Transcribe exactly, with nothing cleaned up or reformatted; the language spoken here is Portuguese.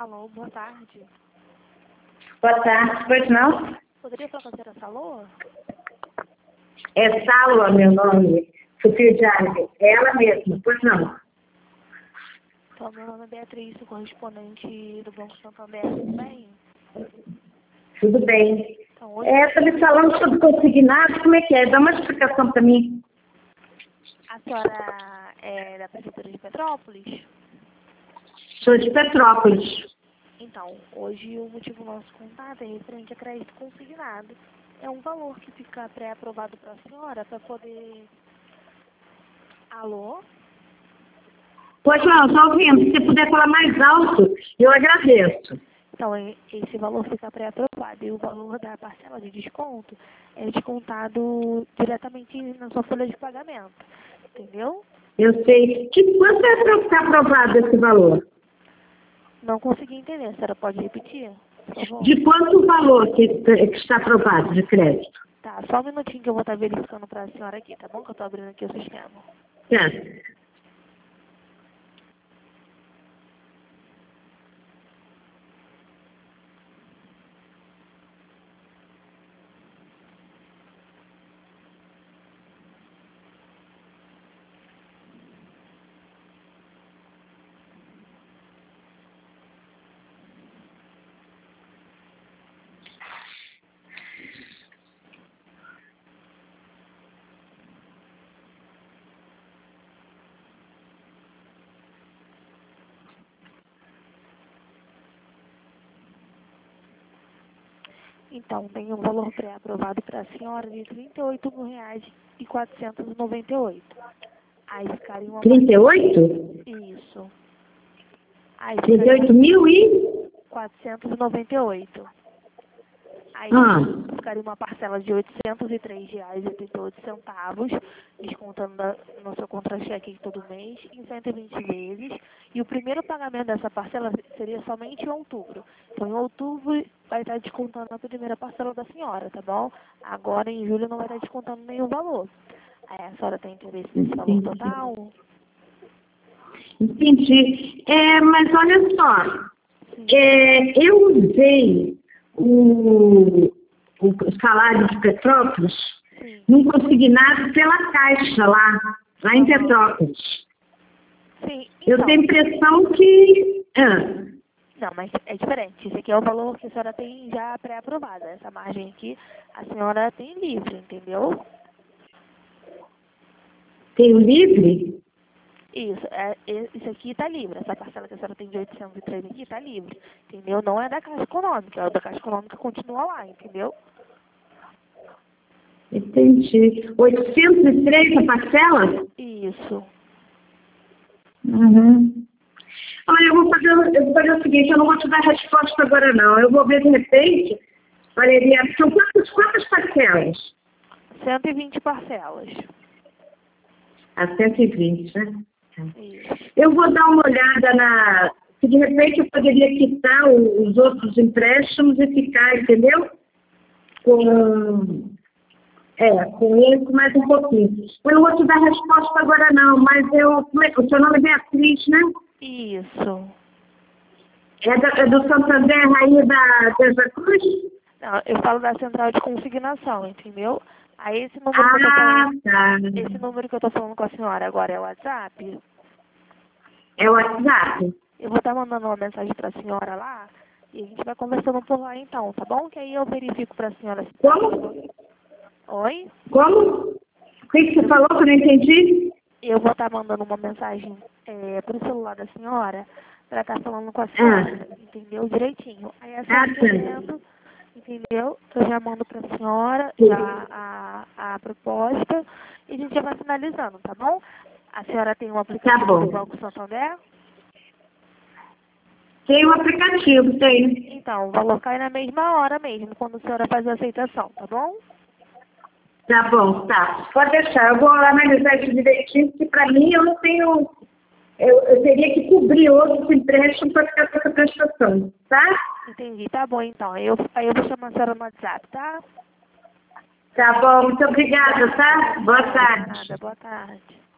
Alô, boa tarde. Boa tarde, pois não? Poderia falar com a senhora Salô? É Salva, meu nome. Sofia de Árvore. É ela mesma, pois não? Então, meu nome é Beatriz, sou correspondente do Banco Santander, tudo bem? Tudo bem. Então, hoje É, está me falando sobre consignado, como é que é? Dá uma explicação para mim. a senhora é da Prefeitura de Petrópolis? Sou de Petrópolis. Então, hoje o motivo do nosso contato é referente a crédito consignado. É um valor que fica pré-aprovado para a senhora para poder... Alô? Pois não, estou ouvindo. Se você puder falar mais alto, eu agradeço. Então, e- esse valor fica pré-aprovado e o valor da parcela de desconto é descontado diretamente na sua folha de pagamento, entendeu? Eu sei. De quanto é para ficar aprovado esse valor? Não consegui entender, a senhora pode repetir, por favor? De quanto o valor que, que está aprovado de crédito? Tá, só um minutinho que eu vou estar verificando para a senhora aqui, tá bom? Que eu estou abrindo aqui o sistema. Tá. Então, tem um valor pré-aprovado para a senhora de trinta e oito mil reais e quatrocentos e noventa e oito. Aí ficaria uma... trinta e oito? Isso. Aí trinta e ficaria oito mil e... quatrocentos e noventa e oito. Aí Ah, ficaria uma parcela de oitocentos e três reais e oitenta e oito centavos, descontando da, no seu contra-cheque todo mês, em cento e vinte vezes. E o primeiro pagamento dessa parcela seria somente em outubro. Então, em outubro, vai estar descontando a primeira parcela da senhora, tá bom? Agora, em julho, não vai estar descontando nenhum valor. Aí, a senhora tem interesse nesse valor entendi. total? Entendi. É, mas olha só, Sim. é, eu usei o, o salário de Petrópolis Sim. num consignado pela Caixa lá, lá em Petrópolis. Sim. Eu Então, tenho a impressão que... Ah, não, mas é diferente. Esse aqui é o valor que a senhora tem já pré-aprovado. Essa margem aqui, a senhora tem livre, entendeu? tem o livre? Isso, é, é- isso aqui está livre. Essa parcela que a senhora tem de oitocentos e três aqui está livre, entendeu? Não é da Caixa Econômica, é o da Caixa Econômica continua lá, entendeu? Entendi. oitocentos e três a parcela? Isso. Uhum. Olha, eu vou, fazer, eu vou fazer o seguinte, eu não vou te dar resposta agora não. Eu vou ver de repente, Valeria, são quantas, quantas parcelas? cento e vinte parcelas. A cento e vinte, né? Isso. Eu vou dar uma olhada na... Se de repente eu poderia quitar o- os outros empréstimos e ficar, entendeu? Com... É, com ele com mais um pouquinho. Eu não vou te dar resposta agora não, mas eu... como é- O seu nome é Beatriz, né? Isso. É, da, é do Santander aí da Deza Cruz? Não, eu falo da central de consignação, entendeu? Aí esse número que eu tô Ah, falando, tá. esse número que eu tô falando com a senhora agora é o WhatsApp? É o WhatsApp? Eu vou estar mandando uma mensagem para a senhora lá e a gente vai conversando por lá então, tá bom? Que aí eu verifico para a senhora se tá. Como? Oi? Como? O que, que você falou que eu não entendi? Eu vou estar mandando uma mensagem é, pro celular da senhora para estar falando com a senhora, Ah, entendeu? Direitinho. Aí a ah senhora tá. entendendo, entendeu? Eu já mando para a senhora já a, a proposta e a gente já vai finalizando, tá bom? A senhora tem um aplicativo bom. do Banco Santander? Tem um aplicativo, tem. Então, o valor cai na mesma hora mesmo, quando a senhora faz a aceitação, tá bom? Tá bom, tá. Pode deixar, eu vou analisar isso direitinho, porque para mim eu não tenho... Eu, eu teria que cobrir outros empréstimos para ficar com essa prestação, tá? Entendi, tá bom então. Aí eu, aí eu vou chamar a senhora no WhatsApp, tá? Tá bom, muito obrigada, tá? Boa tarde. Nada, boa tarde.